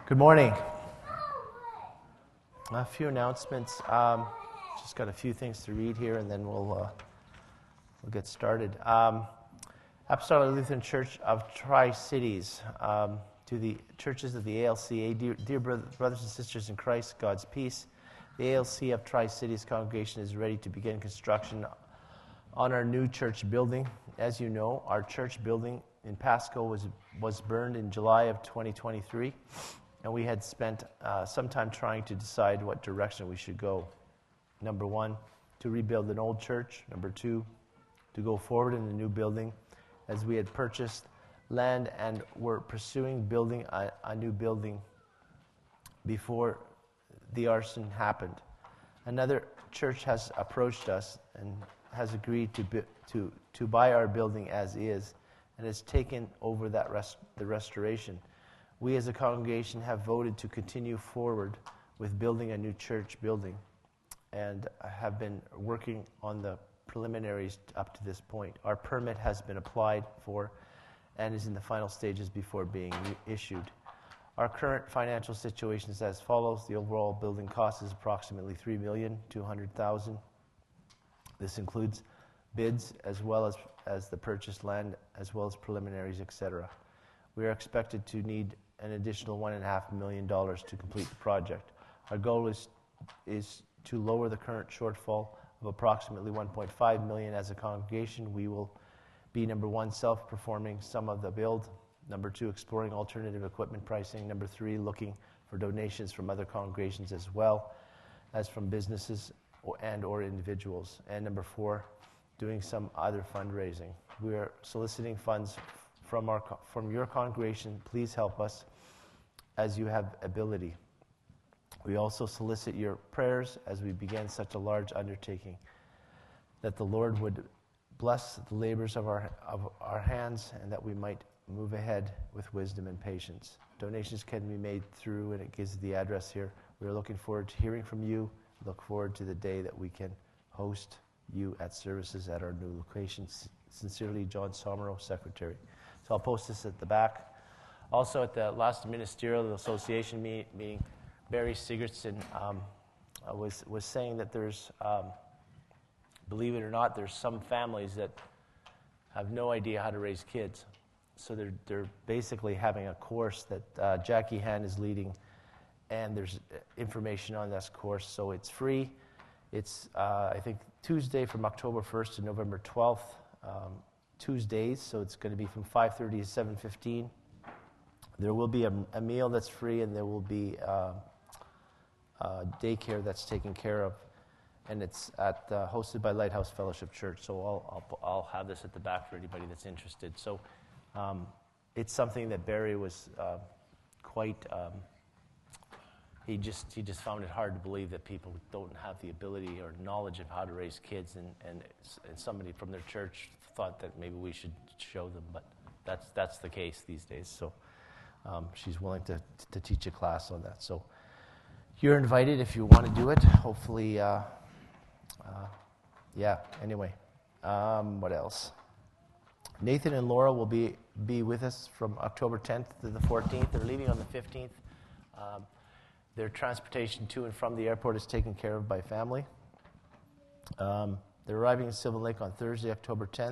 Good morning. A few announcements. Just got a few things to read here, and then we'll get started. Apostolic Lutheran Church of Tri-Cities, to the churches of the ALCA, dear brothers and sisters in Christ, God's peace. The ALC of Tri-Cities congregation is ready to begin construction on our new church building. As you know, our church building in Pasco was burned in July of 2023, and we had spent some time trying to decide what direction we should go. Number one, to rebuild an old church. Number two, to go forward in the new building, as we had purchased land and were pursuing building a new building before the arson happened. Another church has approached us and has agreed to buy our building as is, and has taken over the restoration. We as a congregation have voted to continue forward with building a new church building, and have been working on the preliminaries up to this point. Our permit has been applied for and is in the final stages before being issued. Our current financial situation is as follows. The overall building cost is approximately $3,200,000. This includes bids as well as the purchased land, as well as preliminaries, etc. We are expected to need an additional $1.5 million to complete the project. Our goal is to lower the current shortfall of approximately $1.5 million. As a congregation, we will be, number one, self-performing some of the build. Number two, exploring alternative equipment pricing. Number three, looking for donations from other congregations as well as from businesses or individuals. And number four, doing some other fundraising. We are soliciting funds from your congregation. Please help us as you have ability. We also solicit your prayers as we begin such a large undertaking, that the Lord would bless the labors of our hands, and that we might move ahead with wisdom and patience. Donations can be made through, and it gives the address here. We are looking forward to hearing from you. Look forward to the day that we can host you at services at our new location. Sincerely, John Somero, Secretary. So I'll post this at the back. Also, at the last Ministerial Association meeting, Barry Sigurdsson was saying that there's, believe it or not, there's some families that have no idea how to raise kids. So they're basically having a course that Jackie Han is leading, and there's information on this course. So it's free. It's, I think, Tuesday from October 1st to November 12th, Tuesdays. So it's going to be from 5:30 to 7:15. There will be a meal that's free, and there will be daycare that's taken care of, and it's hosted by Lighthouse Fellowship Church. So I'll have this at the back for anybody that's interested. So it's something that Barry was quite. He just found it hard to believe that people don't have the ability or knowledge of how to raise kids, and somebody from their church thought that maybe we should show them, but that's the case these days. So she's willing to teach a class on that. So you're invited if you want to do it. Hopefully, Anyway, what else? Nathan and Laura will be with us from October 10th to the 14th. They're leaving on the 15th. Their transportation to and from the airport is taken care of by family. They're arriving in Sylvan Lake on Thursday, October 10th.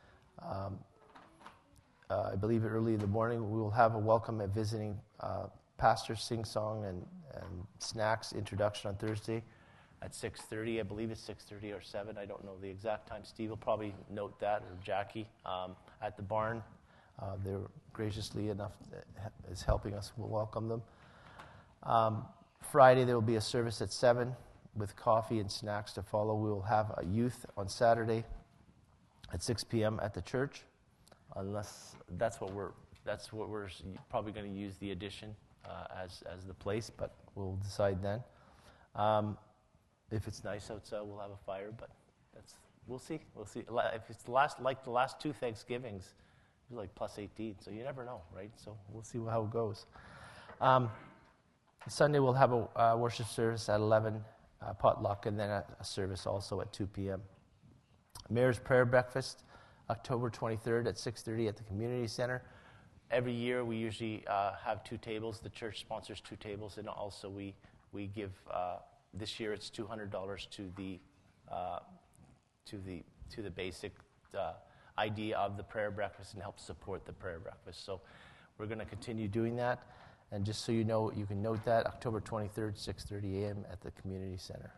I believe early in the morning. We will have a welcome at visiting pastor sing-song and snacks introduction on Thursday at 6:30. I believe it's 6:30 or 7. I don't know the exact time. Steve will probably note that, or Jackie, at the barn. They're graciously enough is helping us. We'll welcome them. Friday, there will be a service at 7 with coffee and snacks to follow. We will have a youth on Saturday at 6 p.m. at the church, unless that's what we're probably going to use the addition as the place, but we'll decide then. If it's nice outside, we'll have a fire, but we'll see. If it's the last two Thanksgivings, it was like plus 18, so you never know, right? So we'll see how it goes. Sunday we'll have a worship service at 11, potluck, and then a service also at 2 p.m. Mayor's Prayer Breakfast, October 23rd at 6:30 at the Community Center. Every year we usually have 2 tables. The church sponsors 2 tables, and also we give. This year it's $200 to the basic idea of the prayer breakfast and help support the prayer breakfast. So we're going to continue doing that. And just so you know, you can note that October 23rd, 6:30 a.m. at the community center.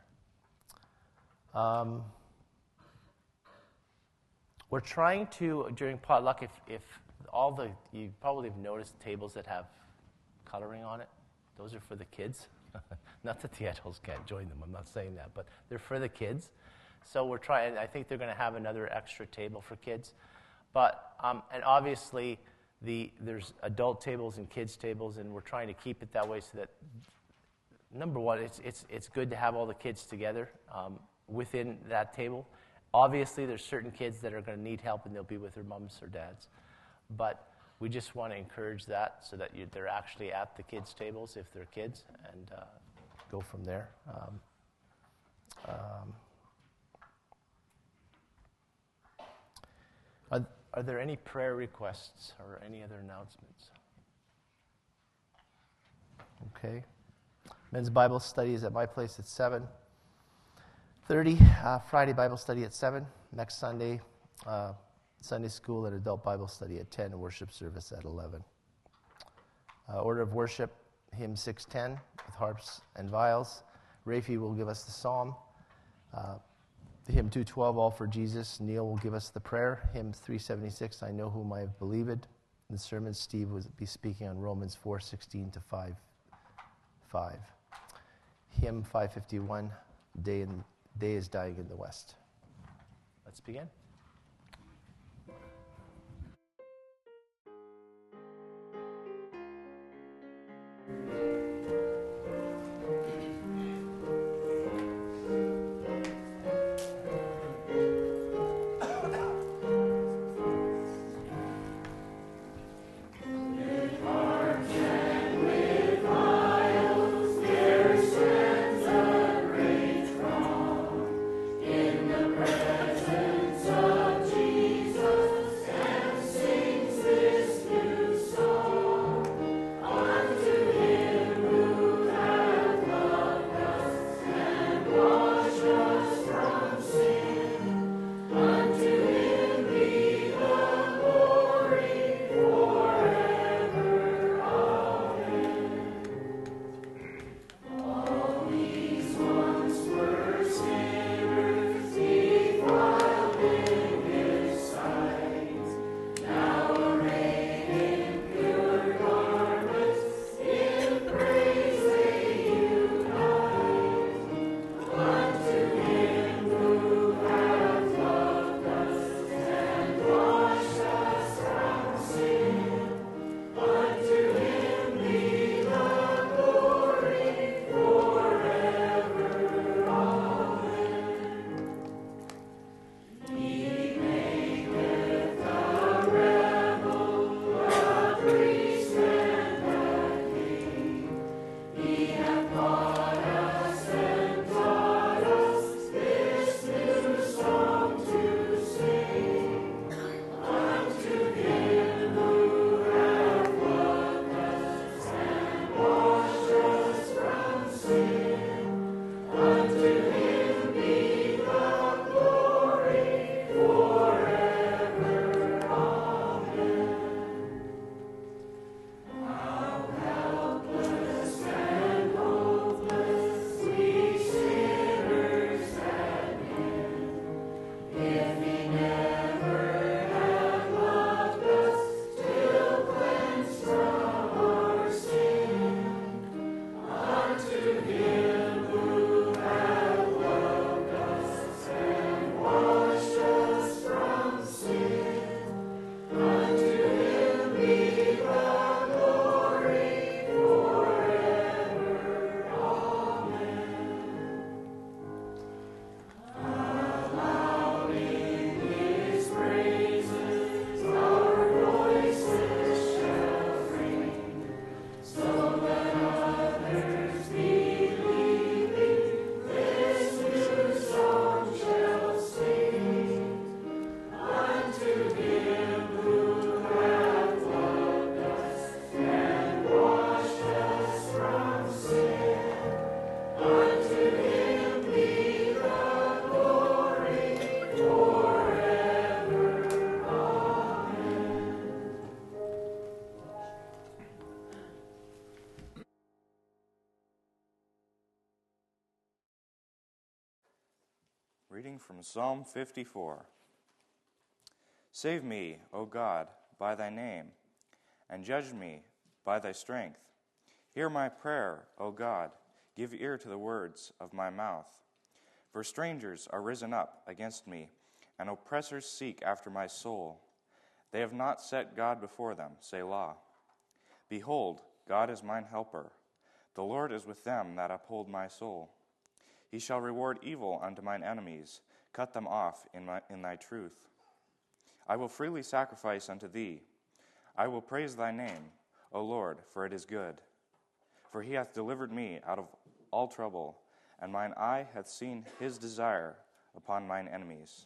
We're trying to, during potluck, if you probably have noticed tables that have coloring on it. Those are for the kids. Not that the adults can't join them, I'm not saying that, but they're for the kids. So we're trying, I think they're going to have another extra table for kids. But, and obviously, there's adult tables and kids tables, and we're trying to keep it that way so that, number one, it's good to have all the kids together within that table. Obviously, there's certain kids that are going to need help, and they'll be with their mums or dads. But we just want to encourage that so that they're actually at the kids' tables if they're kids, and go from there. Are there any prayer requests or any other announcements? Okay. Men's Bible study is at my place at 7:30. Friday Bible study at 7. Next Sunday, Sunday school and adult Bible study at 10, and worship service at 11. Order of worship, hymn 610 with harps and viols. Rafi will give us the psalm. Hymn 212, All for Jesus. Neil will give us the prayer. Hymn 376, I Know Whom I Have Believed. In the sermon, Steve will be speaking on Romans 4:16 to 5:5. Hymn 551, Day is Dying in the West. Let's begin. In the presence of reading from Psalm 54. Save me, O God, by thy name, and judge me by thy strength. Hear my prayer, O God, give ear to the words of my mouth. For strangers are risen up against me, and oppressors seek after my soul. They have not set God before them, Selah. Behold, God is mine helper. The Lord is with them that uphold my soul. He shall reward evil unto mine enemies, cut them off in thy truth. I will freely sacrifice unto thee. I will praise thy name, O Lord, for it is good. For he hath delivered me out of all trouble, and mine eye hath seen his desire upon mine enemies.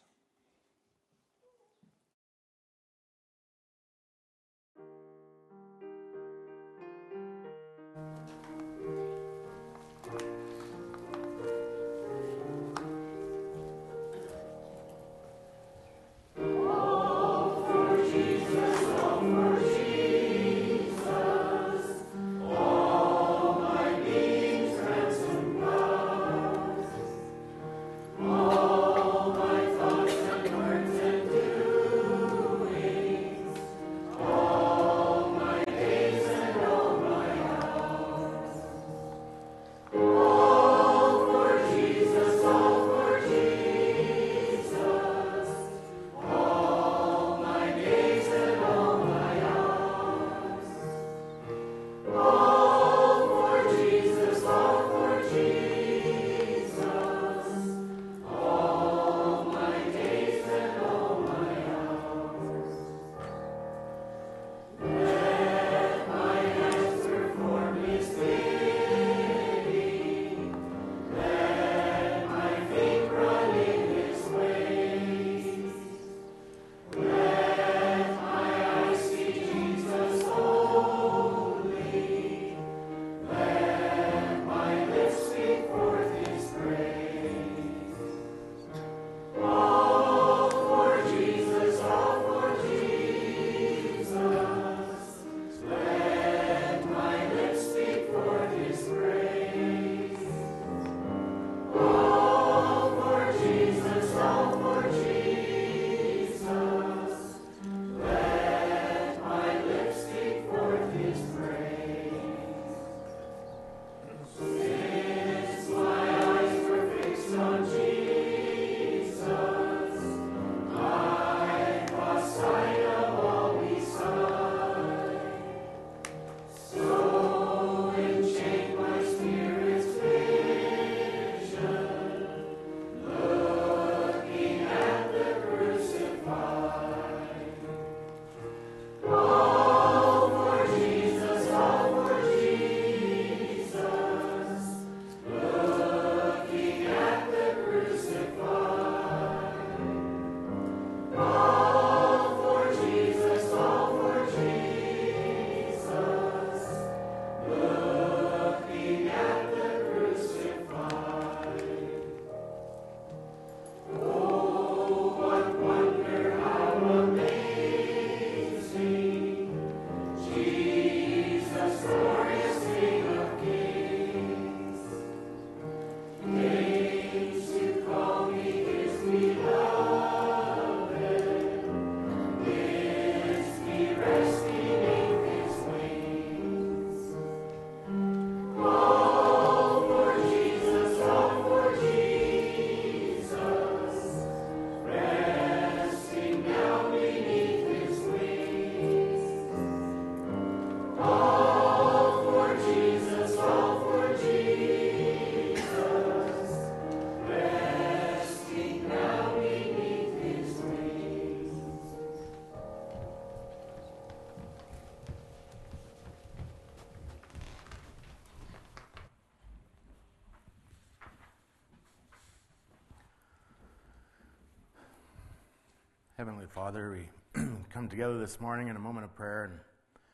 Heavenly Father, we come together this morning in a moment of prayer, and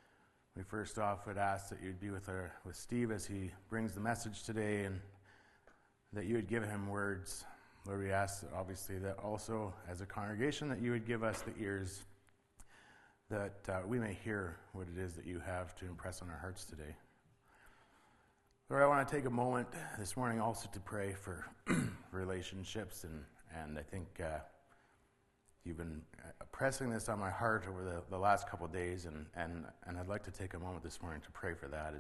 we first off would ask that you'd be with Steve as he brings the message today, and that you would give him words. Lord, we ask obviously that also as a congregation that you would give us the ears that we may hear what it is that you have to impress on our hearts today. Lord, I want to take a moment this morning also to pray for relationships And I think you've been pressing this on my heart over the last couple of days, and I'd like to take a moment this morning to pray for that.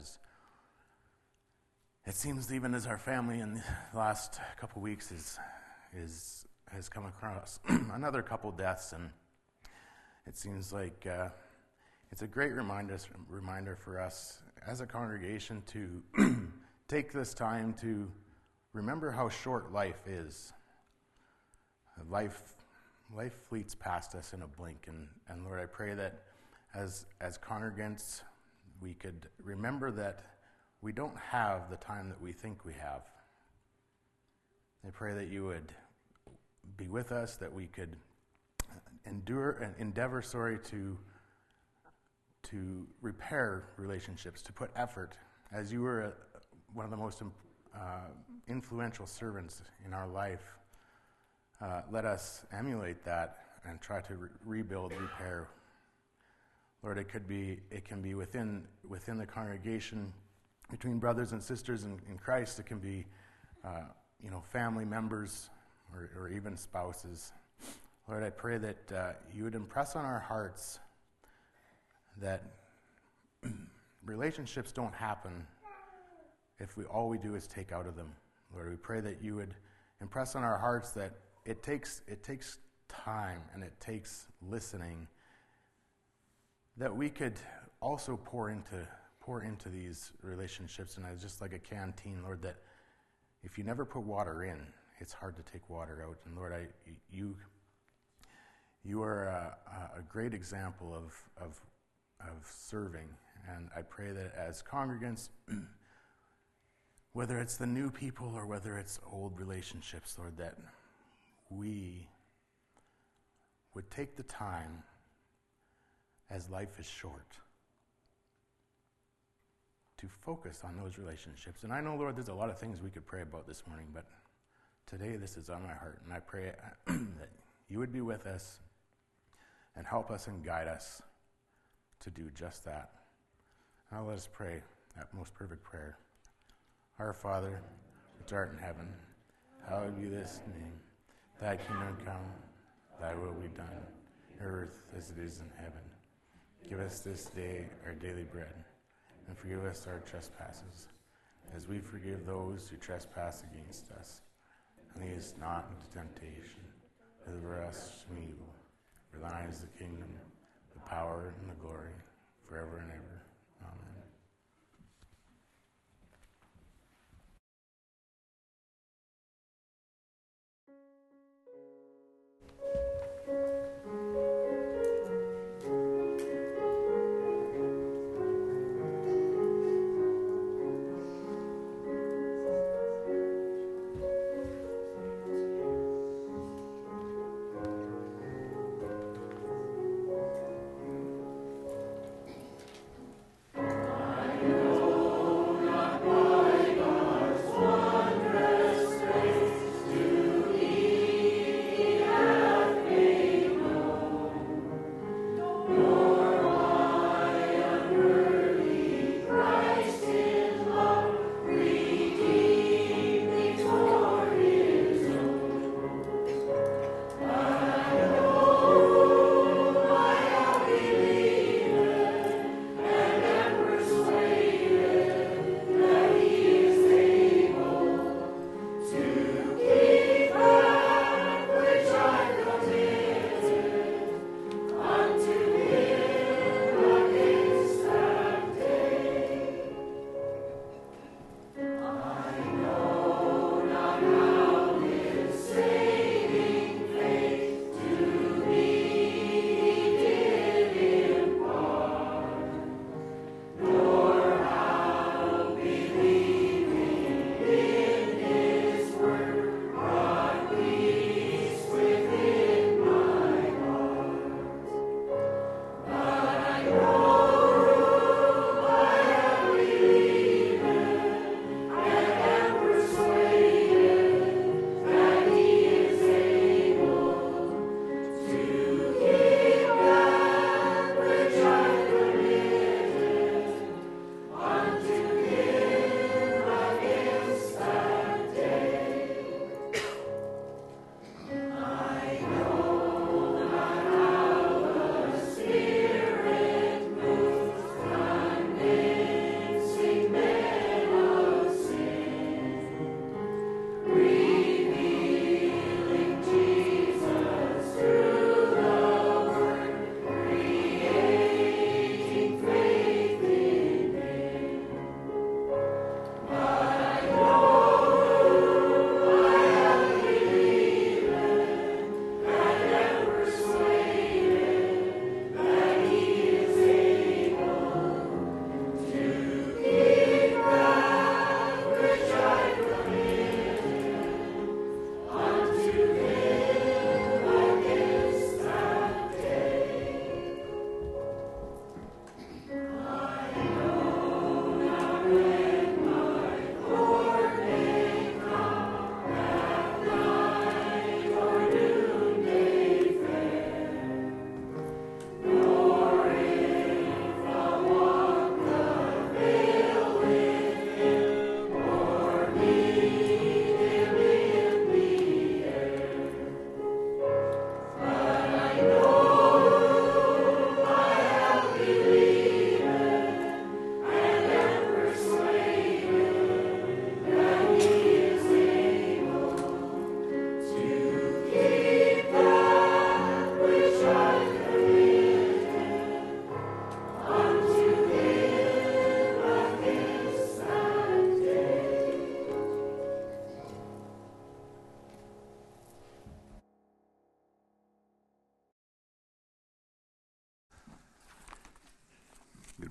It seems even as our family in the last couple of weeks has come across another couple deaths, and it seems like it's a great reminder for us as a congregation to take this time to remember how short life is. Life fleets past us in a blink, and Lord, I pray that as congregants we could remember that we don't have the time that we think we have. I pray that you would be with us, that we could endeavor to repair relationships, to put effort. As you were one of the most influential servants in our life, let us emulate that and try to rebuild, repair. Lord, it can be within the congregation, between brothers and sisters in Christ. It can be, family members or even spouses. Lord, I pray that you would impress on our hearts that relationships don't happen if all we do is take out of them. Lord, we pray that you would impress on our hearts that it takes time and it takes listening, that we could also pour into these relationships. And it's just like a canteen, Lord, that if you never put water in, it's hard to take water out. And Lord, you are a great example of serving. And I pray that as congregants, whether it's the new people or whether it's old relationships, Lord, that we would take the time, as life is short, to focus on those relationships. And I know, Lord, there's a lot of things we could pray about this morning, but today this is on my heart, and I pray that you would be with us and help us and guide us to do just that. Now let us pray that most perfect prayer. Our Father, which art in heaven, hallowed be this name. Thy kingdom come, thy will be done, on earth as it is in heaven. Give us this day our daily bread, and forgive us our trespasses, as we forgive those who trespass against us. And lead us not into temptation, but deliver us from evil. For thine is the kingdom, the power, and the glory, forever and ever. Amen.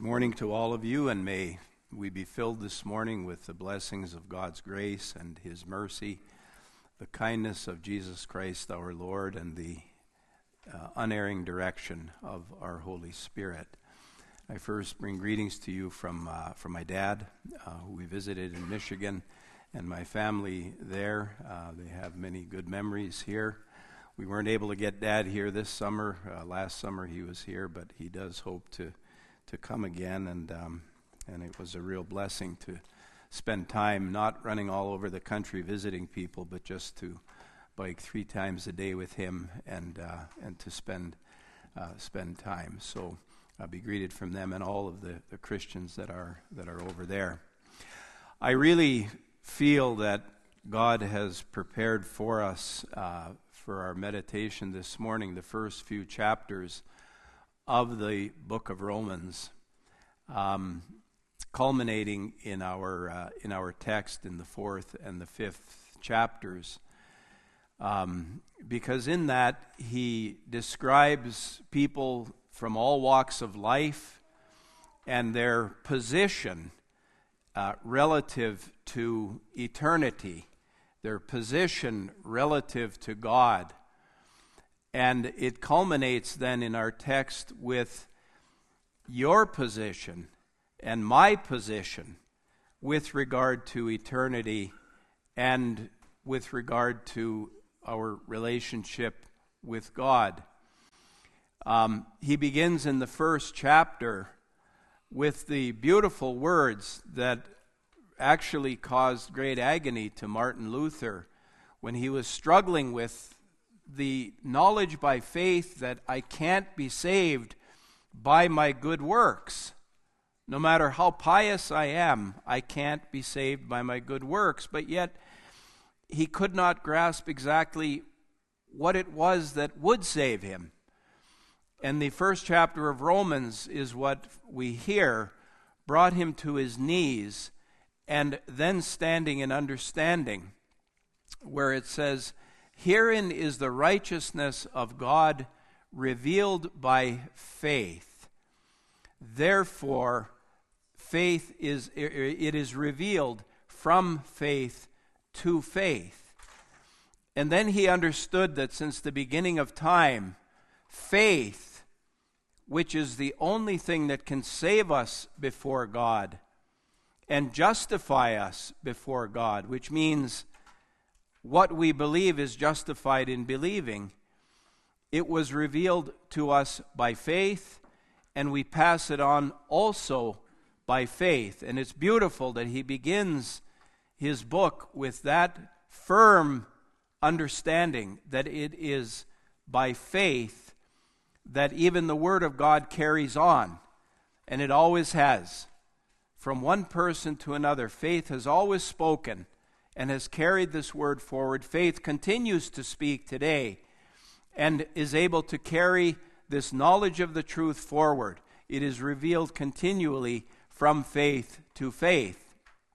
morning to all of you, and may we be filled this morning with the blessings of God's grace and His mercy, the kindness of Jesus Christ our Lord, and the unerring direction of our Holy Spirit. I first bring greetings to you from my dad, who we visited in Michigan, and my family there. They have many good memories here. We weren't able to get Dad here this summer. Last summer he was here, but he does hope to come again, and it was a real blessing to spend time not running all over the country visiting people, but just to bike 3 times a day with him and to spend time. So I'll be greeted from them and all of the Christians that are over there. I really feel that God has prepared for us for our meditation this morning the first few chapters of the book of Romans, culminating in our text in the 4th and the 5th chapters, because in that he describes people from all walks of life and their position relative to eternity, their position relative to God. And it culminates then in our text with your position and my position with regard to eternity and with regard to our relationship with God. He begins in the first chapter with the beautiful words that actually caused great agony to Martin Luther when he was struggling with the knowledge by faith that I can't be saved by my good works. No matter how pious I am, I can't be saved by my good works. But yet, he could not grasp exactly what it was that would save him. And the first chapter of Romans is what we hear brought him to his knees, and then standing in understanding, where it says, "Herein is the righteousness of God revealed by faith. Therefore, it is revealed from faith to faith." And then he understood that since the beginning of time, faith, which is the only thing that can save us before God and justify us before God, which means what we believe is justified in believing, it was revealed to us by faith, and we pass it on also by faith. And it's beautiful that he begins his book with that firm understanding that it is by faith that even the Word of God carries on, and it always has. From one person to another, faith has always spoken and has carried this word forward. Faith continues to speak today and is able to carry this knowledge of the truth forward. It is revealed continually from faith to faith.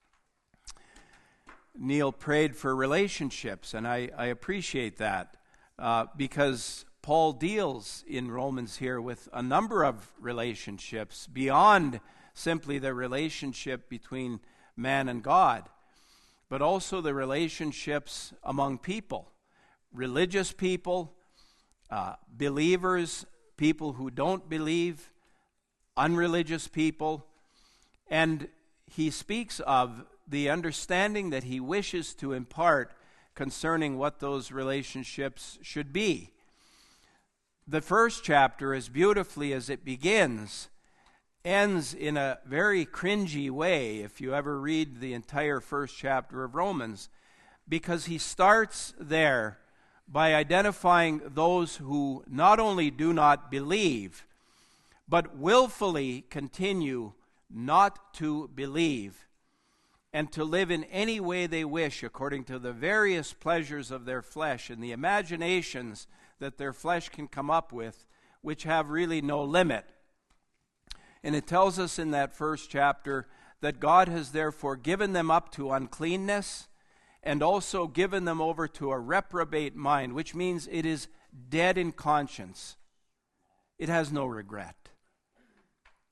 Neil prayed for relationships, and I appreciate that because Paul deals in Romans here with a number of relationships beyond simply the relationship between man and God, but also the relationships among people, religious people, believers, people who don't believe, unreligious people. And he speaks of the understanding that he wishes to impart concerning what those relationships should be. The first chapter, as beautifully as it begins, ends in a very cringy way if you ever read the entire first chapter of Romans, because he starts there by identifying those who not only do not believe, but willfully continue not to believe and to live in any way they wish according to the various pleasures of their flesh and the imaginations that their flesh can come up with, which have really no limit. And it tells us in that first chapter that God has therefore given them up to uncleanness and also given them over to a reprobate mind, which means it is dead in conscience. It has no regret.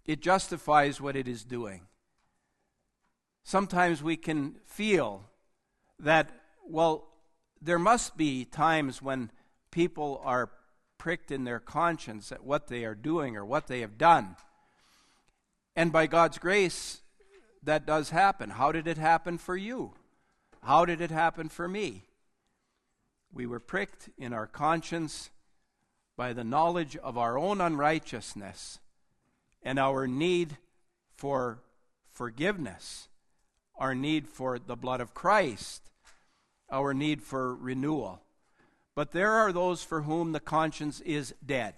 it justifies what it is doing. Sometimes we can feel that, well, there must be times when people are pricked in their conscience at what they are doing or what they have done. And by God's grace, that does happen. How did it happen for you? How did it happen for me? We were pricked in our conscience by the knowledge of our own unrighteousness and our need for forgiveness, our need for the blood of Christ, our need for renewal. But there are those for whom the conscience is dead.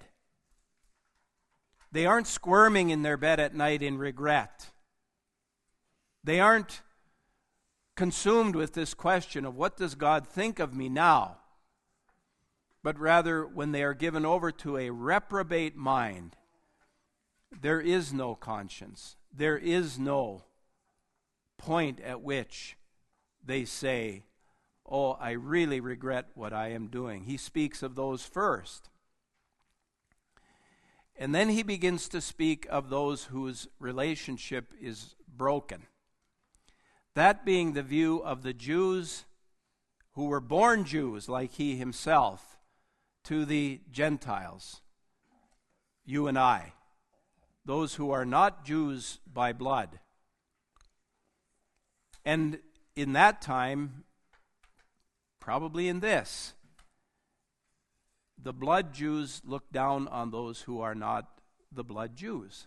They aren't squirming in their bed at night in regret. They aren't consumed with this question of what does God think of me now? But rather, when they are given over to a reprobate mind, there is no conscience. There is no point at which they say, oh, I really regret what I am doing. He speaks of those first. And then he begins to speak of those whose relationship is broken. That being the view of the Jews who were born Jews, like he himself, to the Gentiles, you and I, those who are not Jews by blood. And in that time, probably in this, the blood Jews look down on those who are not the blood Jews.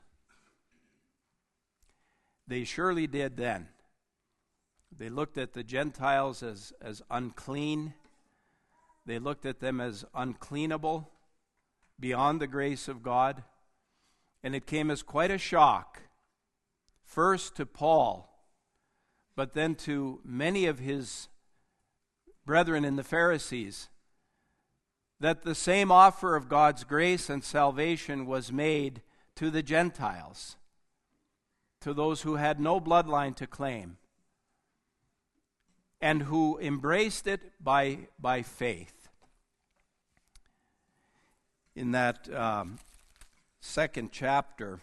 They surely did then. They looked at the Gentiles as unclean. They looked at them as uncleanable, beyond the grace of God. And it came as quite a shock, first to Paul, but then to many of his brethren in the Pharisees, that the same offer of God's grace and salvation was made to the Gentiles, to those who had no bloodline to claim, and who embraced it by faith. In that second chapter,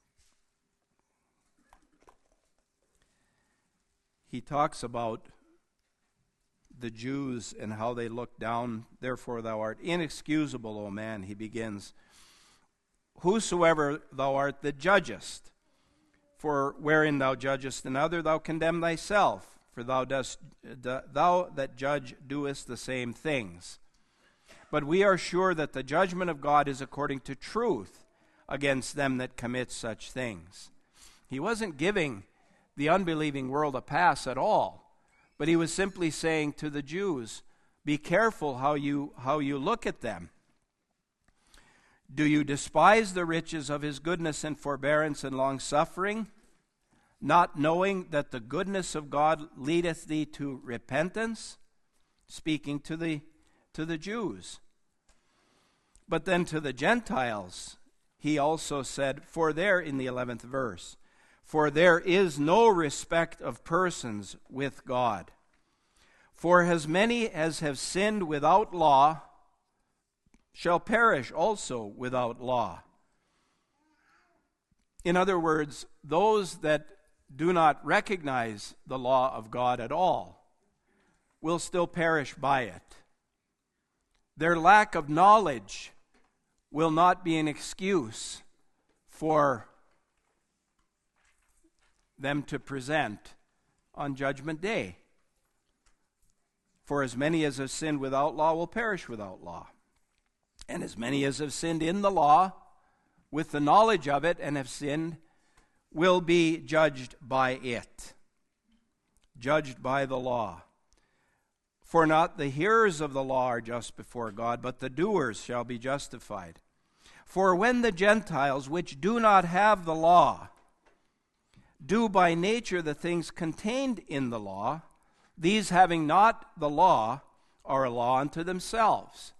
he talks about the Jews and how they look down. Therefore thou art inexcusable, O man, he begins. Whosoever thou art that judgest, for wherein thou judgest another, thou condemn thyself. For thou that judge doest the same things. But we are sure that the judgment of God is according to truth against them that commit such things. He wasn't giving the unbelieving world a pass at all, but he was simply saying to the Jews, be careful how you look at them. Do you despise the riches of his goodness and forbearance and long-suffering, not knowing that the goodness of God leadeth thee to repentance? Speaking to the Jews. But then to the Gentiles, he also said, for there, in the 11th verse, for there is no respect of persons with God. For as many as have sinned without law shall perish also without law. In other words, those that do not recognize the law of God at all will still perish by it. Their lack of knowledge will not be an excuse for them to present on Judgment Day. For as many as have sinned without law will perish without law. And as many as have sinned in the law, with the knowledge of it, and have sinned, will be judged by it. Judged by the law. For not the hearers of the law are just before God, but the doers shall be justified. For when the Gentiles, which do not have the law, do by nature the things contained in the law, these having not the law are a law unto themselves,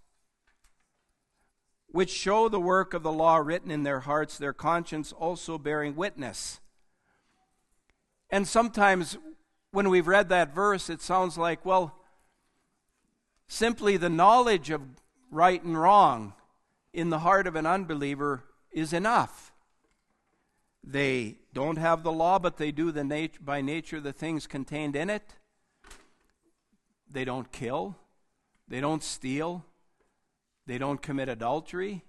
which show the work of the law written in their hearts, their conscience also bearing witness. And sometimes when we've read that verse, it sounds like, well, simply the knowledge of right and wrong in the heart of an unbeliever is enough. they don't have the law, but they do by nature the things contained in it. They don't kill. They don't steal. They don't commit adultery.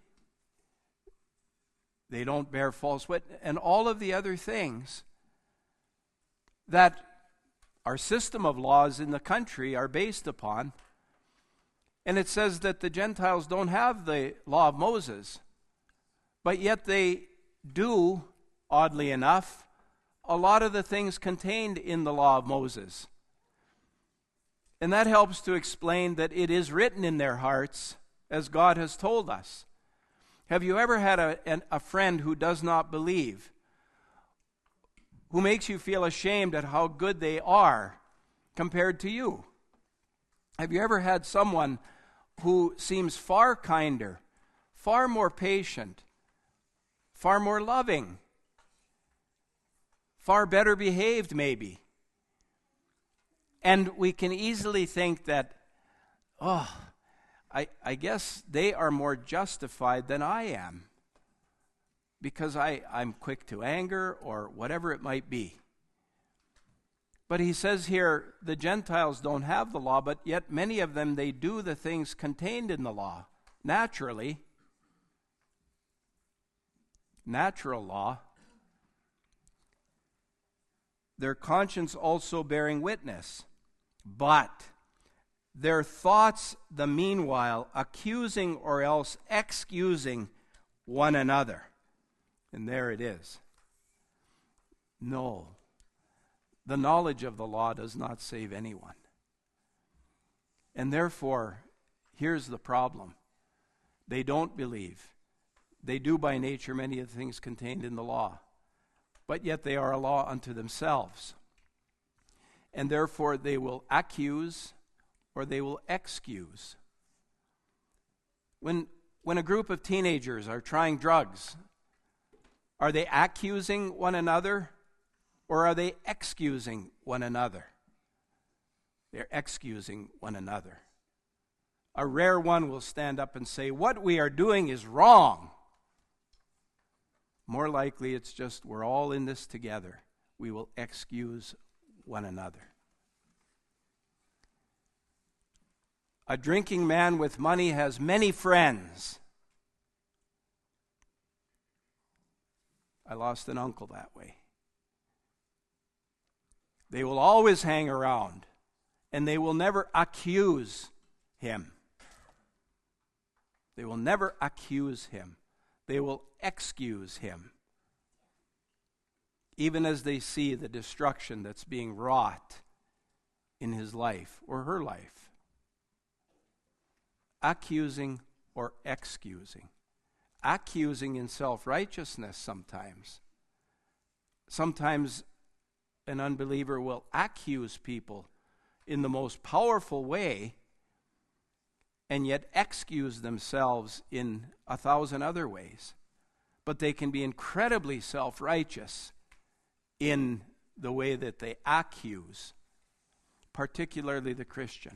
They don't bear false witness. And all of the other things that our system of laws in the country are based upon. And it says that the Gentiles don't have the law of Moses, but yet they do, oddly enough, a lot of the things contained in the law of Moses. And that helps to explain that it is written in their hearts as God has told us. Have you ever had a friend who does not believe, who makes you feel ashamed at how good they are compared to you? Have you ever had someone who seems far kinder, far more patient, far more loving, far better behaved maybe? And we can easily think that, I guess they are more justified than I am because I'm quick to anger or whatever it might be. But he says here, the Gentiles don't have the law, but yet many of them, they do the things contained in the law. Naturally. Natural law. Their conscience also bearing witness. But their thoughts, the meanwhile, accusing or else excusing one another. And there it is. No. The knowledge of the law does not save anyone. And therefore, here's the problem. They don't believe. They do by nature many of the things contained in the law. But yet they are a law unto themselves. And therefore they will accuse or they will excuse. When a group of teenagers are trying drugs, are they accusing one another or are they excusing one another? They're excusing one another. A rare one will stand up and say, what we are doing is wrong. More likely it's just we're all in this together. We will excuse one another. A drinking man with money has many friends. I lost an uncle that way. They will always hang around, and they will never accuse him. They will never accuse him. They will excuse him, even as they see the destruction that's being wrought in his life or her life. Accusing or excusing. Accusing in self-righteousness sometimes. Sometimes an unbeliever will accuse people in the most powerful way and yet excuse themselves in 1,000 other ways. But they can be incredibly self-righteous in the way that they accuse, particularly the Christian.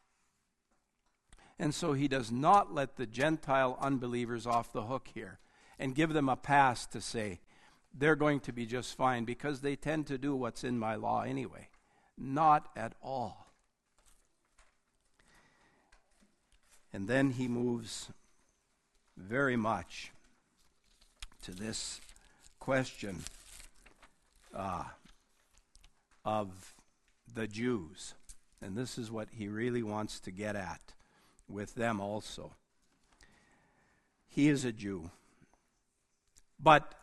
And so he does not let the Gentile unbelievers off the hook here and give them a pass to say they're going to be just fine because they tend to do what's in my law anyway. Not at all. And then he moves very much to this question of the Jews. And this is what he really wants to get at with them also. He is a Jew. But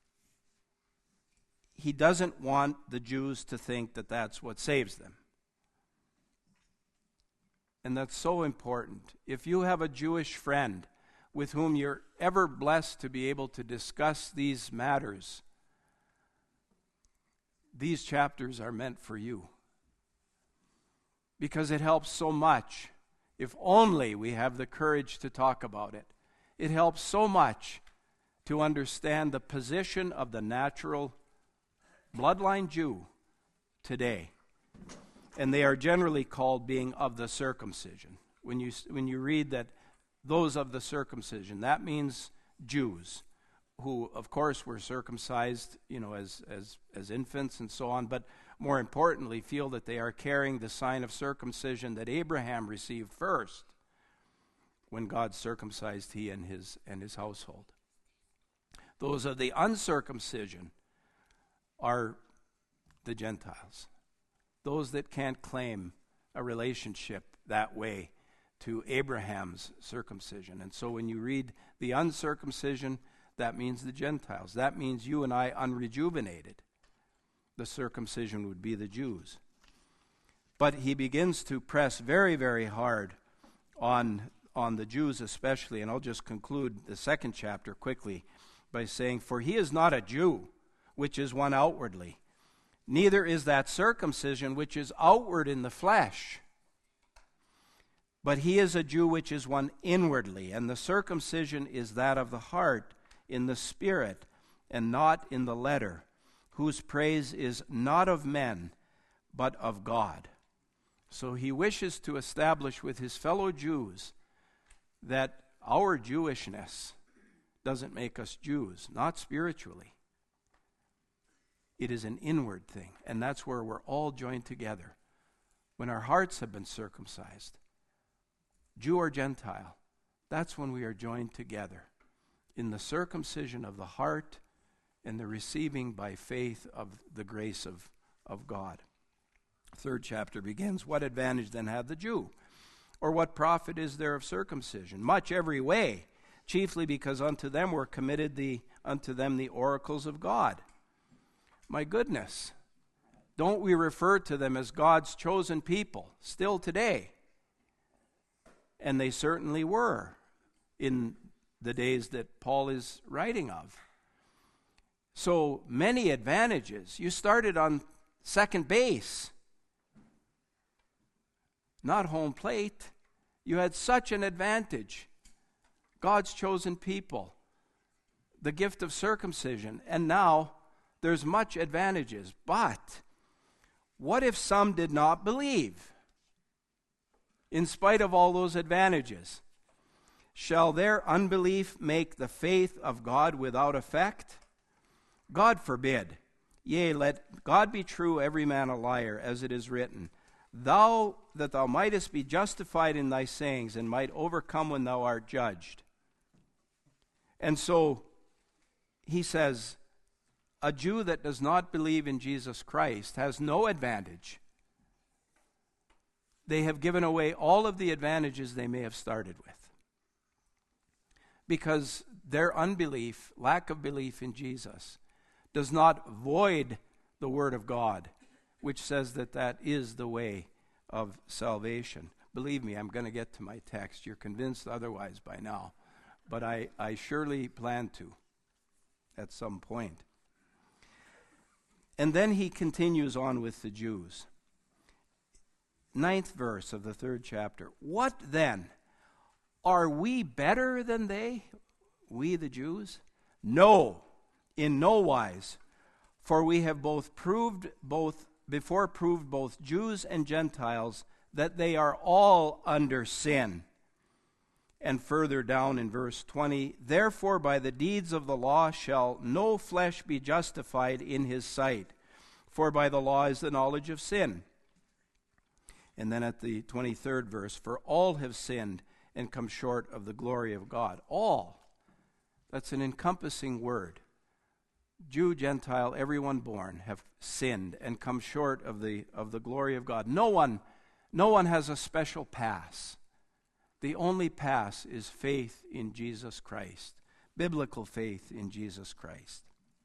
he doesn't want the Jews to think that that's what saves them. And that's so important. If you have a Jewish friend with whom you're ever blessed to be able to discuss these matters, these chapters are meant for you. Because it helps so much. If only we have the courage to talk about it. It helps so much to understand the position of the natural bloodline Jew today. And they are generally called being of the circumcision. When you read that those of the circumcision, that means Jews. who of course were circumcised, as infants and so on, but more importantly feel that they are carrying the sign of circumcision that Abraham received first when God circumcised he and his household. Those of the uncircumcision are the Gentiles, those that can't claim a relationship that way to Abraham's circumcision. And so when you read the uncircumcision, that means the Gentiles. That means you and I unrejuvenated. The circumcision would be the Jews. But he begins to press very, very hard on the Jews especially, and I'll just conclude the second chapter quickly by saying, "For he is not a Jew, which is one outwardly, neither is that circumcision which is outward in the flesh. But he is a Jew which is one inwardly, and the circumcision is that of the heart, in the spirit, and not in the letter, whose praise is not of men, but of God." So he wishes to establish with his fellow Jews that our Jewishness doesn't make us Jews, not spiritually. It is an inward thing, and that's where we're all joined together. When our hearts have been circumcised, Jew or Gentile, that's when we are joined together in the circumcision of the heart and the receiving by faith of the grace of God. Third chapter begins, "What advantage then hath the Jew? Or what profit is there of circumcision? Much every way, chiefly because unto them were committed the oracles of God." My goodness, don't we refer to them as God's chosen people still today? And they certainly were in the days that Paul is writing of. So many advantages. You started on second base, not home plate. You had such an advantage. God's chosen people, the gift of circumcision, and now there's much advantages. But what if some did not believe? In spite of all those advantages, shall their unbelief make the faith of God without effect? God forbid. Yea, let God be true, every man a liar, as it is written, "Thou that thou mightest be justified in thy sayings, and might overcome when thou art judged." And so he says, a Jew that does not believe in Jesus Christ has no advantage. They have given away all of the advantages they may have started with, because their unbelief, lack of belief in Jesus, does not void the Word of God, which says that that is the way of salvation. Believe me, I'm going to get to my text. You're convinced otherwise by now, but I surely plan to at some point. And then he continues on with the Jews. 9th verse of the 3rd chapter. "What then? Are we better than they, we the Jews? No, in no wise. For we have proved both Jews and Gentiles that they are all under sin." And further down in verse 20, "Therefore by the deeds of the law shall no flesh be justified in his sight, for by the law is the knowledge of sin." And then at the 23rd verse, "For all have sinned and come short of the glory of God." All. That's an encompassing word. Jew, Gentile, everyone born have sinned and come short of the glory of God. No one has a special pass. The only pass is faith in Jesus Christ, biblical faith in Jesus Christ.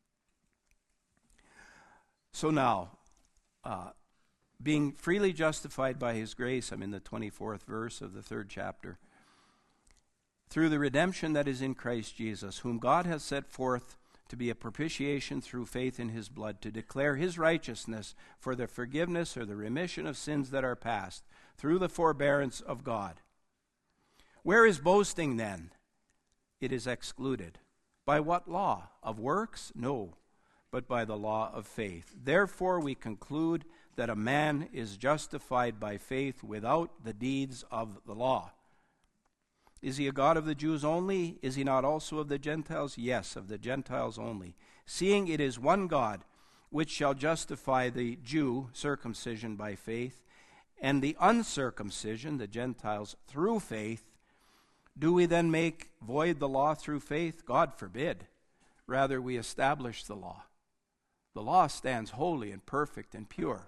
So now, being freely justified by his grace, I'm in the 24th verse of the 3rd chapter, "through the redemption that is in Christ Jesus, whom God has set forth to be a propitiation through faith in his blood, to declare his righteousness for the forgiveness or the remission of sins that are past, through the forbearance of God." Where is boasting then? It is excluded. By what law? Of works? No, but by the law of faith. "Therefore we conclude that a man is justified by faith without the deeds of the law." Is he a God of the Jews only? Is he not also of the Gentiles? Yes, of the Gentiles only. Seeing it is one God, which shall justify the Jew, circumcision by faith, and the uncircumcision, the Gentiles, through faith, do we then make void the law through faith? God forbid. Rather, we establish the law. The law stands holy and perfect and pure.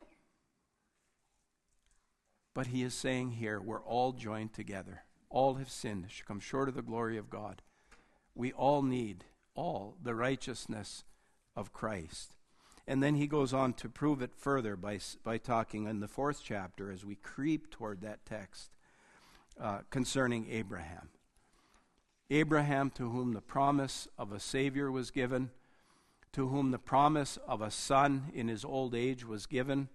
But he is saying here, we're all joined together. All have sinned, should come short of the glory of God. We all need the righteousness of Christ. And then he goes on to prove it further by talking in the 4th chapter as we creep toward that text concerning Abraham. Abraham, to whom the promise of a Savior was given, to whom the promise of a son in his old age was given,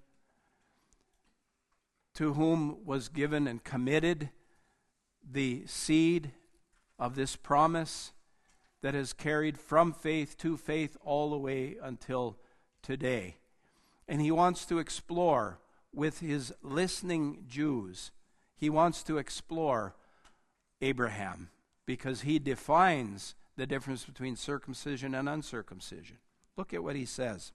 to whom was given and committed the seed of this promise that has carried from faith to faith all the way until today. And he wants to explore with his listening Jews, he wants to explore Abraham because he defines the difference between circumcision and uncircumcision. Look at what he says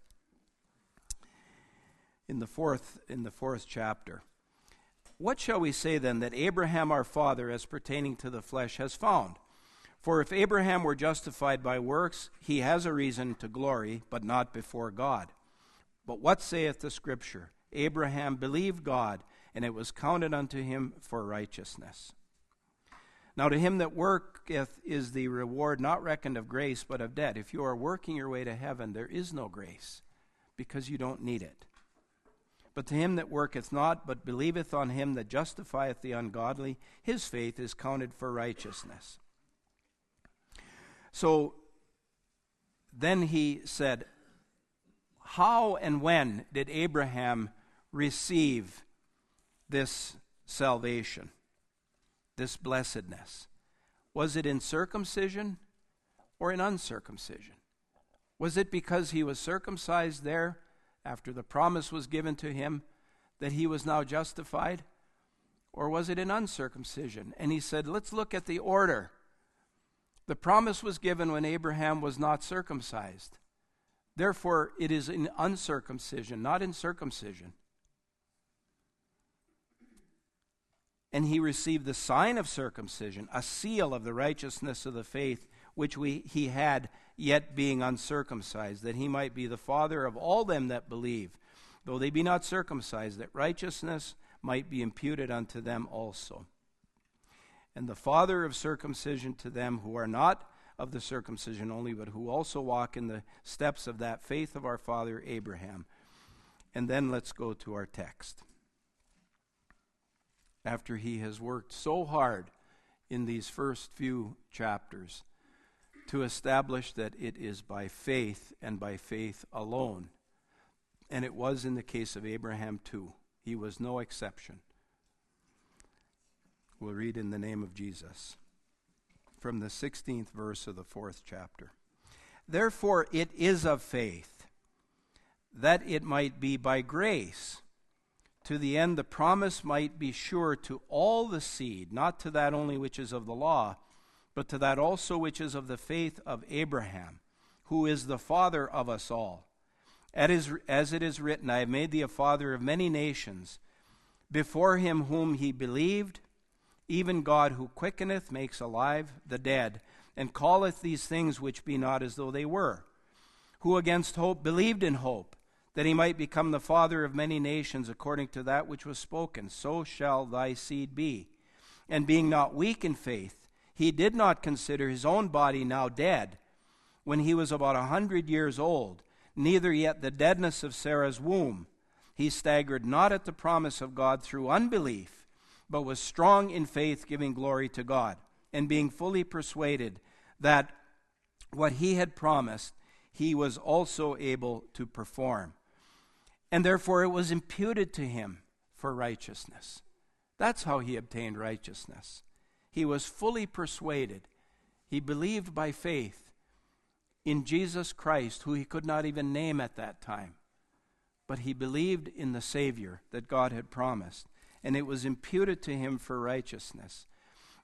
in the fourth chapter. What shall we say then that Abraham our father, as pertaining to the flesh, has found? For if Abraham were justified by works, he has a reason to glory, but not before God. But what saith the Scripture? Abraham believed God, and it was counted unto him for righteousness. Now to him that worketh is the reward not reckoned of grace, but of debt. If you are working your way to heaven, there is no grace, because you don't need it. But to him that worketh not, but believeth on him that justifieth the ungodly, his faith is counted for righteousness. So then he said, how and when did Abraham receive this salvation, this blessedness? Was it in circumcision or in uncircumcision? Was it because he was circumcised there after the promise was given to him that he was now justified? Or was it in uncircumcision? And he said, let's look at the order. The promise was given when Abraham was not circumcised. Therefore, it is in uncircumcision, not in circumcision. And he received the sign of circumcision, a seal of the righteousness of the faith which he had, yet being uncircumcised, that he might be the father of all them that believe, though they be not circumcised, that righteousness might be imputed unto them also. And the father of circumcision to them who are not of the circumcision only, but who also walk in the steps of that faith of our father Abraham. And then let's go to our text. After he has worked so hard in these first few chapters to establish that it is by faith and by faith alone. And it was in the case of Abraham too. He was no exception. We'll read in the name of Jesus from the 16th verse of the 4th chapter. Therefore it is of faith, that it might be by grace, to the end the promise might be sure to all the seed, not to that only which is of the law, but to that also which is of the faith of Abraham, who is the father of us all. As it is written, I have made thee a father of many nations, before him whom he believed, even God who quickeneth, makes alive the dead, and calleth these things which be not as though they were, who against hope believed in hope, that he might become the father of many nations, according to that which was spoken, so shall thy seed be. And being not weak in faith, he did not consider his own body now dead, when he was about 100 years old, neither yet the deadness of Sarah's womb. He staggered not at the promise of God through unbelief, but was strong in faith, giving glory to God, and being fully persuaded that what he had promised, he was also able to perform. And therefore it was imputed to him for righteousness. That's how he obtained righteousness. He was fully persuaded. He believed by faith in Jesus Christ, who he could not even name at that time. But he believed in the Savior that God had promised, and it was imputed to him for righteousness.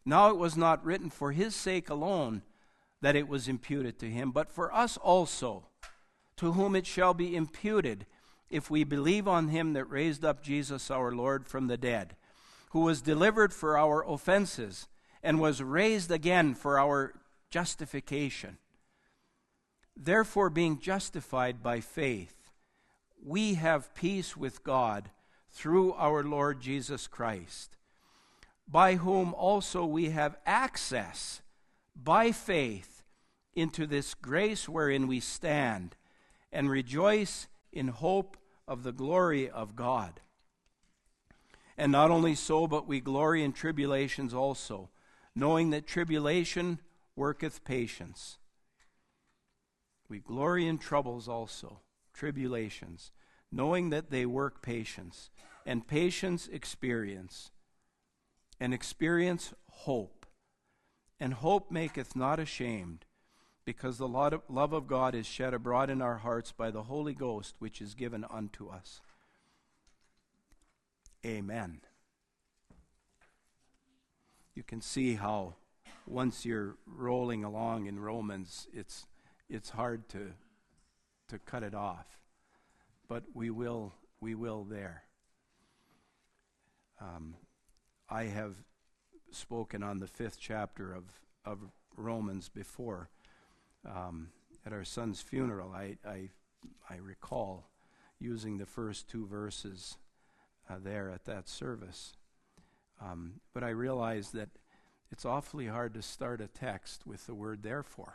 Now it was not written for his sake alone that it was imputed to him, but for us also, to whom it shall be imputed, if we believe on him that raised up Jesus our Lord from the dead, who was delivered for our offenses, and was raised again for our justification. Therefore, being justified by faith, we have peace with God through our Lord Jesus Christ, by whom also we have access by faith into this grace wherein we stand, and rejoice in hope of the glory of God. And not only so, but we glory in tribulations also, knowing that tribulation worketh patience. We glory in troubles also, tribulations, knowing that they work patience, and patience experience, and experience hope. And hope maketh not ashamed, because the love of God is shed abroad in our hearts by the Holy Ghost, which is given unto us. Amen. You can see how once you're rolling along in Romans, it's hard to cut it off. But we will there. I have spoken on the 5th chapter of Romans before. At our son's funeral, I recall using the first 2 verses there at that service. But I realized that it's awfully hard to start a text with the word therefore.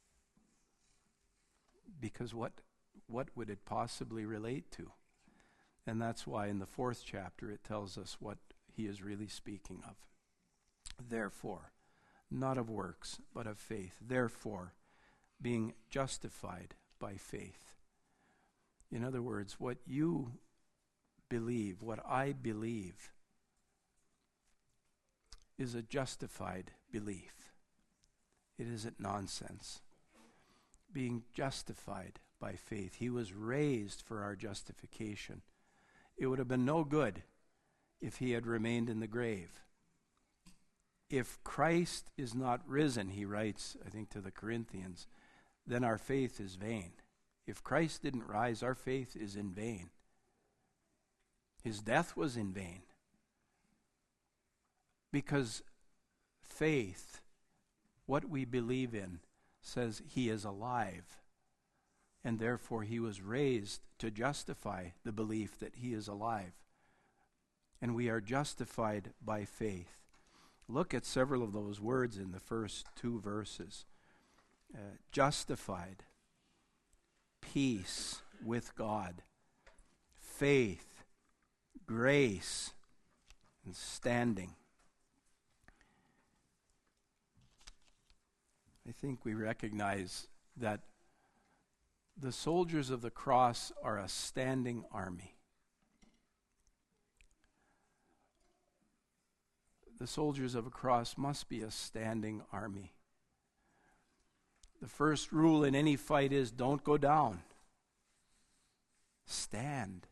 Because what would it possibly relate to? And that's why in the 4th chapter it tells us what he is really speaking of. Therefore, not of works, but of faith. Therefore, being justified by faith. In other words, what you believe, what I believe, is a justified belief. It isn't nonsense. Being justified by faith. He was raised for our justification. It would have been no good if he had remained in the grave. If Christ is not risen, he writes, I think, to the Corinthians, then our faith is vain. If Christ didn't rise, our faith is in vain. His death was in vain. Because faith, what we believe in, says he is alive. And therefore he was raised to justify the belief that he is alive. And we are justified by faith. Look at several of those words in the first 2 verses. Justified, peace with God, faith, grace, and standing. I think we recognize that the soldiers of the cross are a standing army. The soldiers of a cross must be a standing army. The first rule in any fight is don't go down. Stand.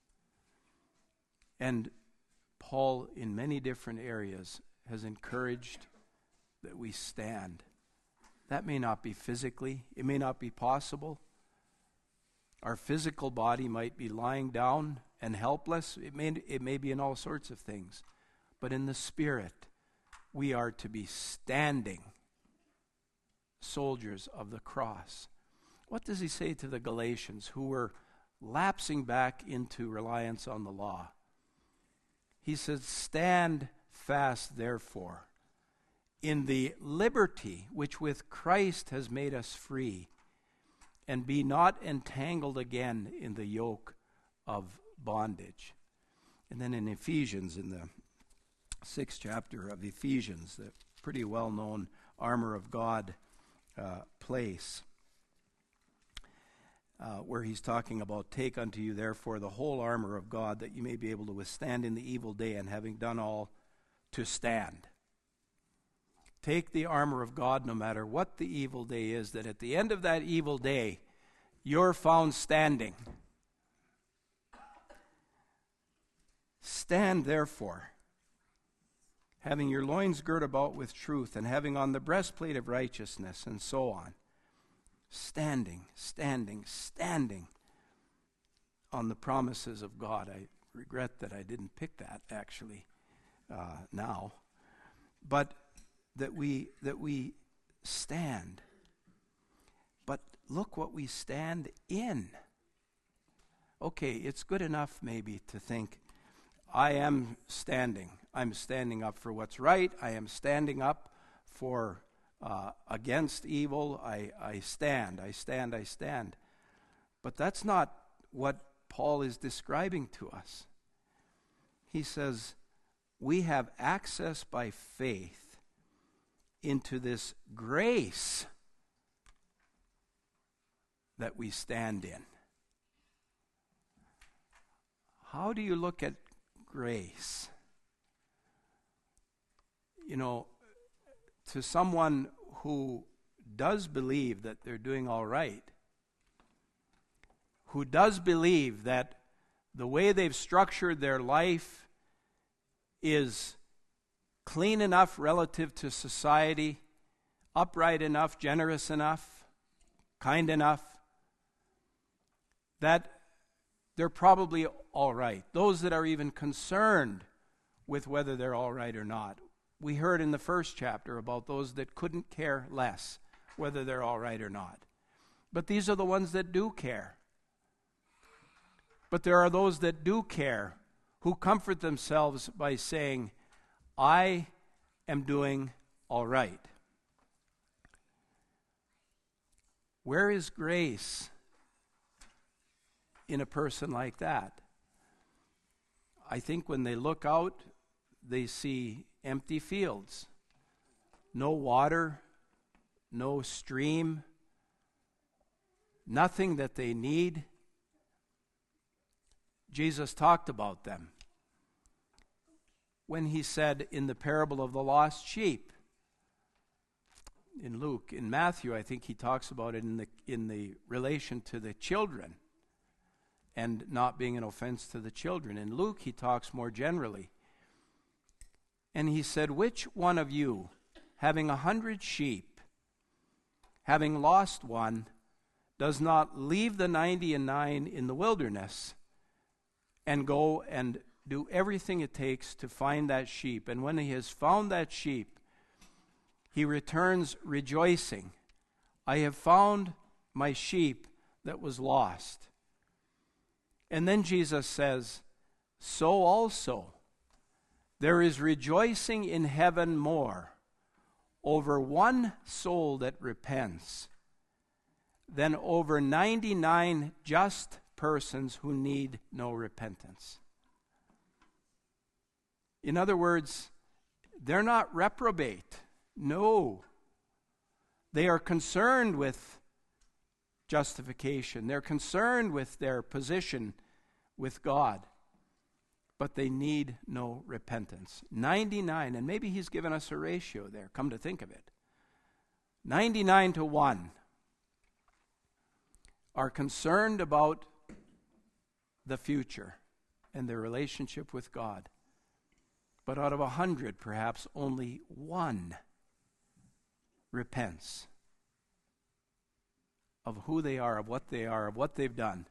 And Paul, in many different areas, has encouraged that we stand. That may not be physically. It may not be possible. Our physical body might be lying down and helpless. It may be in all sorts of things. But in the spirit, we are to be standing soldiers of the cross. What does he say to the Galatians who were lapsing back into reliance on the law? He says, stand fast, therefore, in the liberty which with Christ has made us free, and be not entangled again in the yoke of bondage. And then in Ephesians, in the 6th chapter of Ephesians, the pretty well-known armor of God place, where he's talking about, take unto you therefore the whole armor of God, that you may be able to withstand in the evil day, and having done all, to stand. Take the armor of God no matter what the evil day is, that at the end of that evil day, you're found standing. Stand therefore. having your loins girt about with truth, and having on the breastplate of righteousness, and so on. Standing, standing, standing on the promises of God. I regret that I didn't pick that, actually, now. But that we stand. But look what we stand in. Okay, it's good enough maybe to think, I am standing. I'm standing up for what's right. I am standing up for against evil. I stand. But that's not what Paul is describing to us. He says, we have access by faith into this grace that we stand in. How do you look at grace? You know, to someone who does believe that they're doing all right, who does believe that the way they've structured their life is clean enough relative to society, upright enough, generous enough, kind enough, that they're probably all right. Those that are even concerned with whether they're all right or not. We heard in the first chapter about those that couldn't care less whether they're all right or not. But these are the ones that do care. But there are those that do care, who comfort themselves by saying, I am doing all right. Where is grace in a person like that? I think when they look out, they see empty fields, no water, no stream, nothing that they need. Jesus talked about them when he said in the parable of the lost sheep, in Luke. In Matthew, I think he talks about it in the relation to the children and not being an offense to the children. In Luke, he talks more generally. And he said, which one of you, having 100 sheep, having lost one, does not leave the 99 in the wilderness and go and do everything it takes to find that sheep? And when he has found that sheep, he returns rejoicing. I have found my sheep that was lost. And then Jesus says, so also there is rejoicing in heaven more over one soul that repents than over 99 just persons who need no repentance. In other words, they're not reprobate. No. They are concerned with justification. They're concerned with their position with God. But they need no repentance. 99, and maybe he's given us a ratio there, come to think of it. 99 to 1 are concerned about the future and their relationship with God. But out of 100, perhaps only one repents of who they are, of what they've done.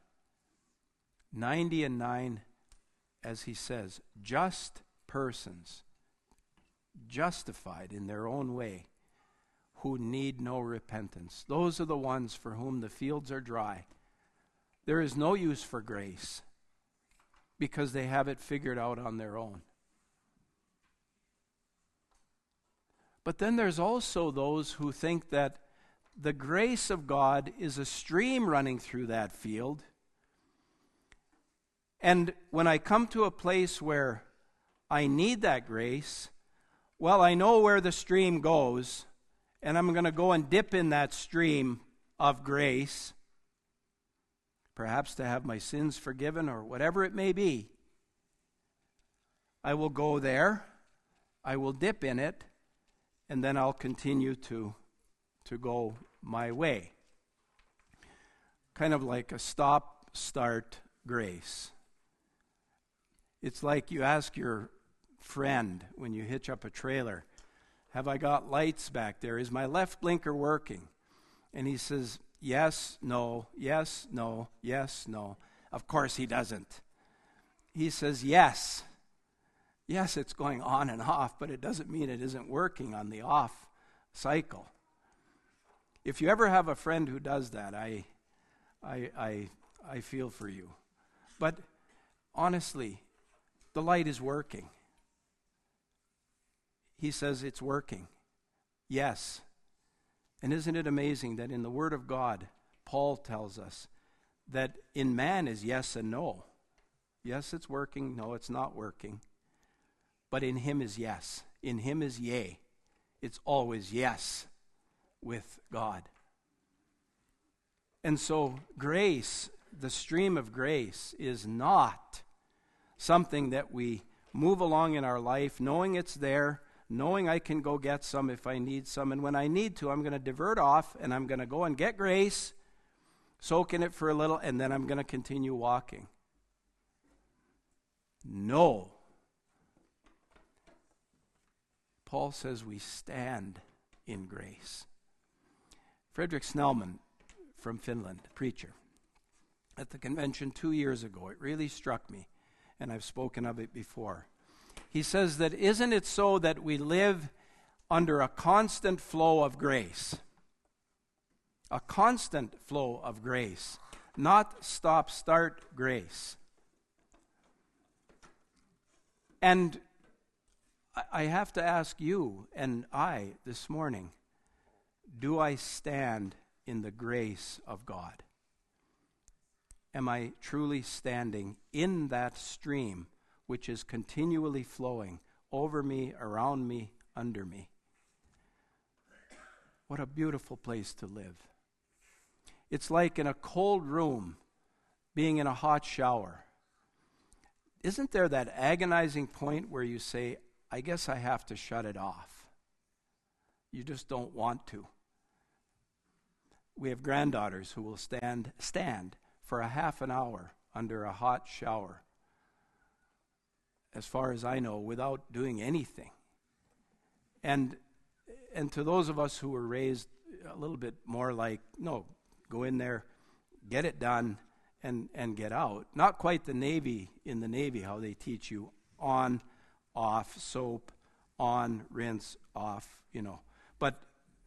99, as he says, just persons, justified in their own way, who need no repentance. Those are the ones for whom the fields are dry. There is no use for grace because they have it figured out on their own. But then there's also those who think that the grace of God is a stream running through that field. And when I come to a place where I need that grace, well, I know where the stream goes, and I'm going to go and dip in that stream of grace, perhaps to have my sins forgiven or whatever it may be. I will go there, I will dip in it, and then I'll continue to go my way. Kind of like a stop-start grace. It's like you ask your friend when you hitch up a trailer, have I got lights back there? Is my left blinker working? And he says, yes, no, yes, no, yes, no. Of course he doesn't. He says, yes. Yes, it's going on and off, but it doesn't mean it isn't working on the off cycle. If you ever have a friend who does that, I feel for you. But honestly, the light is working. He says it's working. Yes. And isn't it amazing that in the Word of God, Paul tells us that in man is yes and no. Yes, it's working. No, it's not working. But in him is yes. In him is yea. It's always yes with God. And so grace, the stream of grace, is not something that we move along in our life knowing it's there, knowing I can go get some if I need some, and when I need to, I'm going to divert off and I'm going to go and get grace, soak in it for a little, and then I'm going to continue walking. No. Paul says we stand in grace. Frederick Snellman from Finland, preacher, at the convention 2 years ago, it really struck me, and I've spoken of it before. He says that isn't it so that we live under a constant flow of grace? A constant flow of grace, not stop-start grace. And I have to ask you and I this morning, do I stand in the grace of God? Am I truly standing in that stream which is continually flowing over me, around me, under me? What a beautiful place to live. It's like in a cold room being in a hot shower. Isn't there that agonizing point where you say, I guess I have to shut it off? You just don't want to. We have granddaughters who will stand for a half an hour under a hot shower, as far as I know, without doing anything. And to those of us who were raised a little bit more like, no, go in there, get it done, and get out. Not quite the Navy, in the Navy, how they teach you on, off, soap, on, rinse, off, But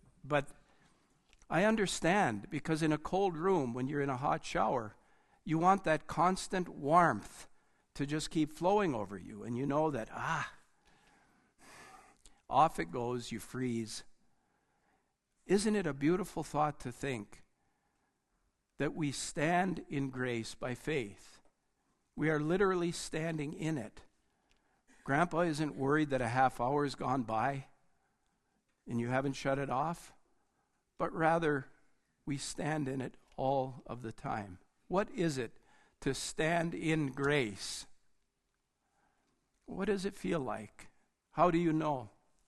I understand, because in a cold room, when you're in a hot shower, you want that constant warmth to just keep flowing over you. And you know that, off it goes, you freeze. Isn't it a beautiful thought to think that we stand in grace by faith? We are literally standing in it. Grandpa isn't worried that a half hour has gone by and you haven't shut it off, but rather we stand in it all of the time. What is it to stand in grace? What does it feel like? How do you know?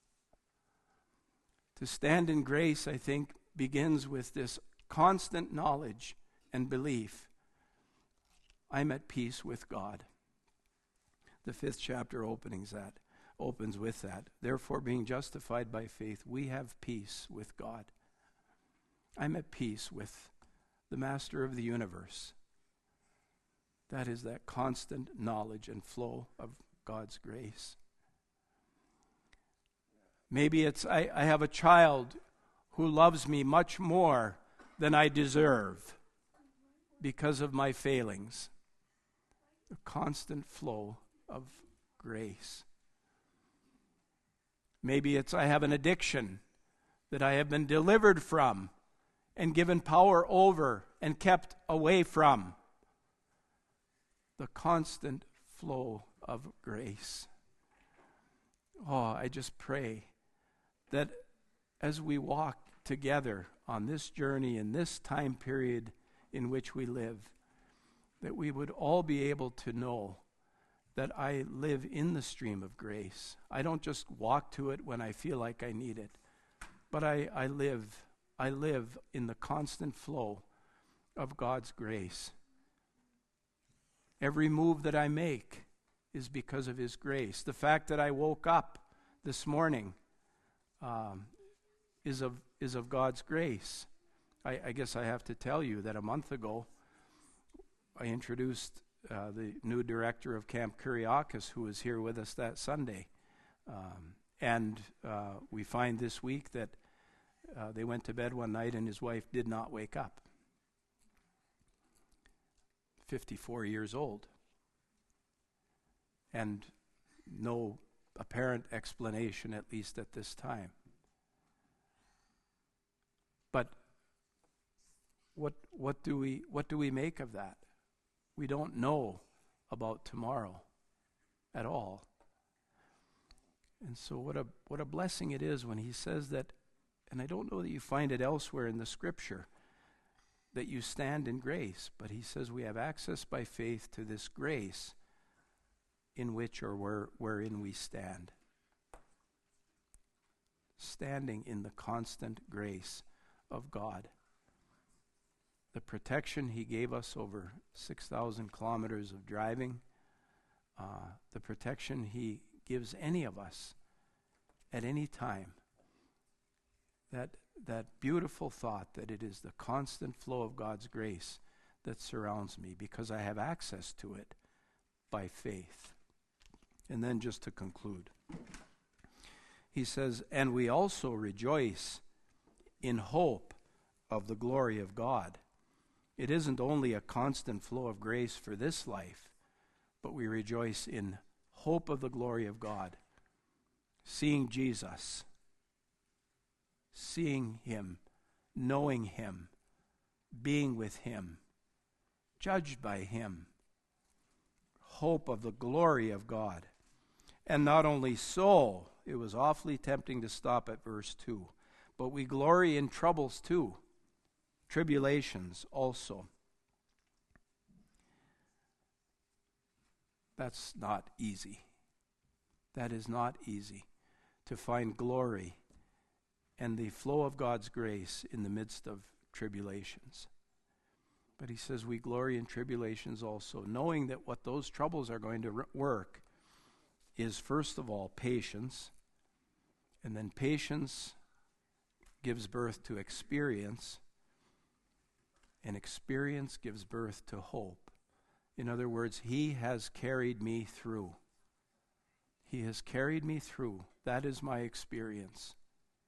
To stand in grace, I think, begins with this constant knowledge and belief. I'm at peace with God. The 5th chapter opens with that. Therefore, being justified by faith, we have peace with God. I'm at peace with the Master of the universe. That is that constant knowledge and flow of God's grace. Maybe it's I have a child who loves me much more than I deserve because of my failings. The constant flow of grace. Maybe it's I have an addiction that I have been delivered from and given power over and kept away from. The constant flow of grace. Oh, I just pray that as we walk together on this journey in this time period in which we live, that we would all be able to know that I live in the stream of grace. I don't just walk to it when I feel like I need it, but I live in the constant flow of God's grace. Every move that I make is because of his grace. The fact that I woke up this morning is of God's grace. I guess I have to tell you that a month ago, I introduced the new director of Camp Kuriakis, who was here with us that Sunday. And we find this week that they went to bed one night and his wife did not wake up. 54 years old. And no apparent explanation, at least at this time. But what do we make of that? We don't know about tomorrow at all. And so what a blessing it is when he says that, and I don't know that you find it elsewhere in the scripture, that you stand in grace, but he says we have access by faith to this grace in which or wherein we stand. Standing in the constant grace of God. The protection he gave us over 6,000 kilometers of driving, the protection he gives any of us at any time. That beautiful thought that it is the constant flow of God's grace that surrounds me because I have access to it by faith. And then just to conclude, he says, and we also rejoice in hope of the glory of God. It isn't only a constant flow of grace for this life, but we rejoice in hope of the glory of God. Seeing Jesus, seeing him, knowing him, being with him, judged by him. Hope of the glory of God. And not only so, it was awfully tempting to stop at verse 2, but we glory in troubles too, tribulations also. That's not easy. That is not easy to find glory and the flow of God's grace in the midst of tribulations. But he says we glory in tribulations also, knowing that what those troubles are going to work is first of all patience, and then patience gives birth to experience, and experience gives birth to hope. In other words, he has carried me through. He has carried me through. That is my experience.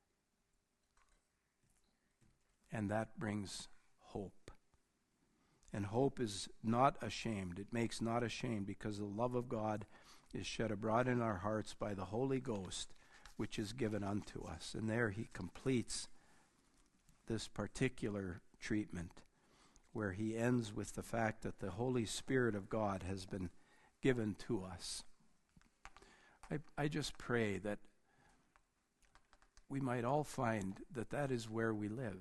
And that brings hope. And hope is not ashamed. It makes not ashamed because the love of God is shed abroad in our hearts by the Holy Ghost, which is given unto us. And there he completes this particular treatment, where he ends with the fact that the Holy Spirit of God has been given to us. I just pray that we might all find that that is where we live,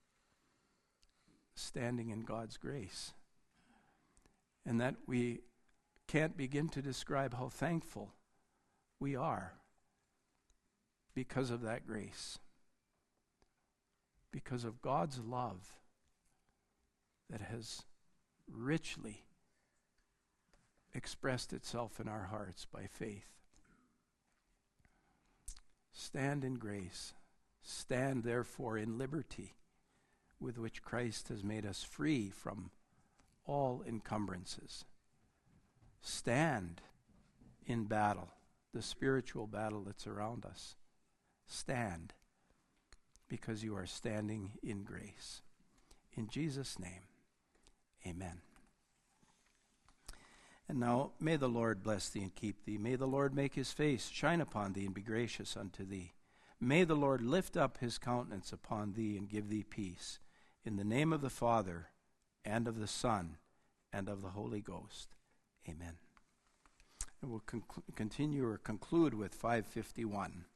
standing in God's grace, and that we can't begin to describe how thankful we are because of that grace, because of God's love that has richly expressed itself in our hearts by faith. Stand in grace. Stand, therefore, in liberty with which Christ has made us free from all encumbrances. Stand in battle, the spiritual battle that's around us. Stand, because you are standing in grace. In Jesus' name, amen. And now, may the Lord bless thee and keep thee. May the Lord make his face shine upon thee and be gracious unto thee. May the Lord lift up his countenance upon thee and give thee peace. In the name of the Father, and of the Son, and of the Holy Ghost. Amen. And we'll continue or conclude with 551.